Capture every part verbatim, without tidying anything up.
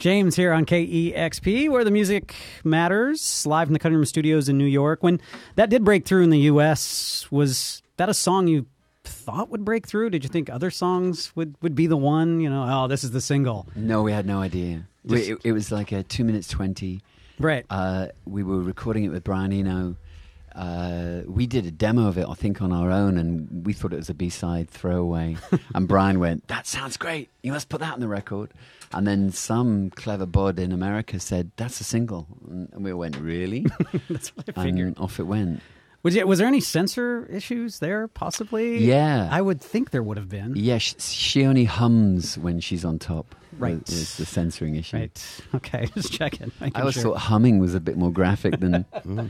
James here on K E X P, where the music matters, live in the Cutting Room Studios in New York. When that did break through in the U S, was that a song you thought would break through? Did you think other songs would, would be the one? You know, oh, this is the single. No, we had no idea. Just, we, it, it was like a two minutes twenty. Right. Uh, we were recording it with Brian Eno. Uh, we did a demo of it, I think, on our own, and we thought it was a B-side throwaway. And Brian went, "That sounds great. You must put that on the record." And then some clever bod in America said, "That's a single." And we went, "Really?" That's what I figured. And off it went. Was, it, was there any censor issues there, possibly? Yeah. I would think there would have been. Yeah, she, she only hums when she's on top. Right. It's the censoring issue. Right. Okay, just checking. I always sure. thought humming was a bit more graphic than mm.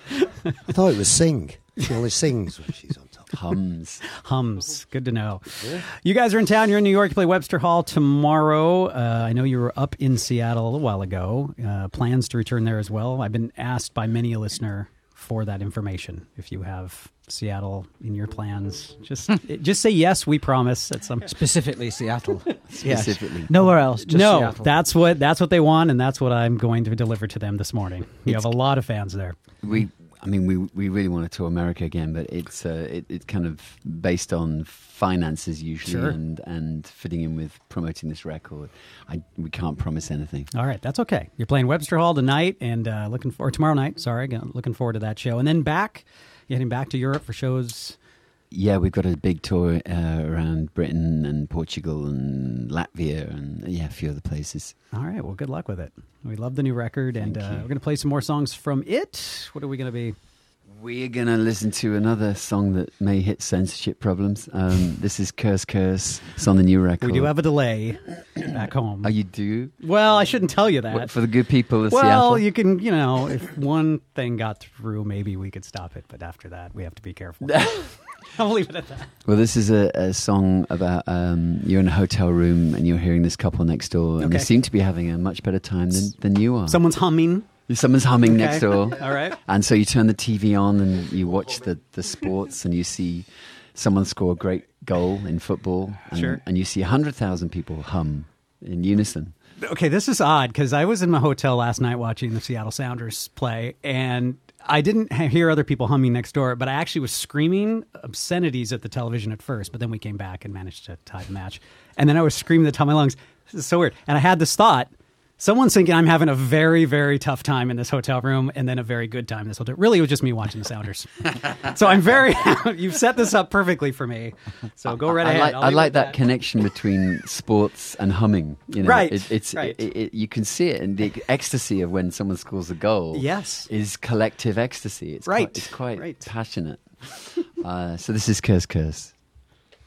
I thought it was sing. She only sings when she's on top. Hums. Hums. Good to know. Yeah. You guys are in town. You're in New York. You play Webster Hall tomorrow. Uh, I know you were up in Seattle a little while ago. Uh, plans to return there as well. I've been asked by many a listener for that information. If you have Seattle in your plans, just just say yes. We promise at some specifically Seattle. Specifically, yes. Nowhere else. Just no, Seattle. that's what that's what they want, and that's what I'm going to deliver to them this morning. You have a lot of fans there. We, I mean, we we really want to tour America again, but it's uh, it, it's kind of based on finances usually, Sure. and and fitting in with promoting this record. I we can't promise anything. All right, that's okay. You're playing Webster Hall tonight, and uh, looking for or tomorrow night. Sorry, again, looking forward to that show, and then back. You're heading back to Europe for shows. Yeah, we've got a big tour uh, around Britain and Portugal and Latvia and yeah, a few other places. All right, well, good luck with it. We love the new record, and uh, we're going to play some more songs from it. What are we going to be? We're going to listen to another song that may hit censorship problems. Um, this is Curse Curse. It's on the new record. We do have a delay back home. Oh, you do? Well, I shouldn't tell you that. What, for the good people of well, Seattle? you can, you know, if one thing got through, maybe we could stop it. But after that, we have to be careful. I'll leave it at that. Well, this is a, a song about um, you're in a hotel room and you're hearing this couple next door, and Okay. they seem to be having a much better time than, than you are. Someone's humming. Someone's humming Okay. next door. All right. And so you turn the T V on and you watch the, the sports and you see someone score a great goal in football. And, Sure. and you see one hundred thousand people hum in unison. Okay, this is odd because I was in my hotel last night watching the Seattle Sounders play, and I didn't ha- hear other people humming next door, but I actually was screaming obscenities at the television at first, but then we came back and managed to tie the match. And then I was screaming at the top of my lungs. This is so weird. And I had this thought. Someone's thinking I'm having a very, very tough time in this hotel room and then a very good time in this hotel. Really, it was just me watching the Sounders. So I'm very, you've set this up perfectly for me. So go right I ahead. like, I'll I leave like it that at connection between sports and humming. You know, Right, It, it's, right. It, it, you can see it in the ecstasy of when someone scores a goal. Yes. Is collective ecstasy. It's Right, Quite, it's quite right. passionate. uh, so this is Curse Curse.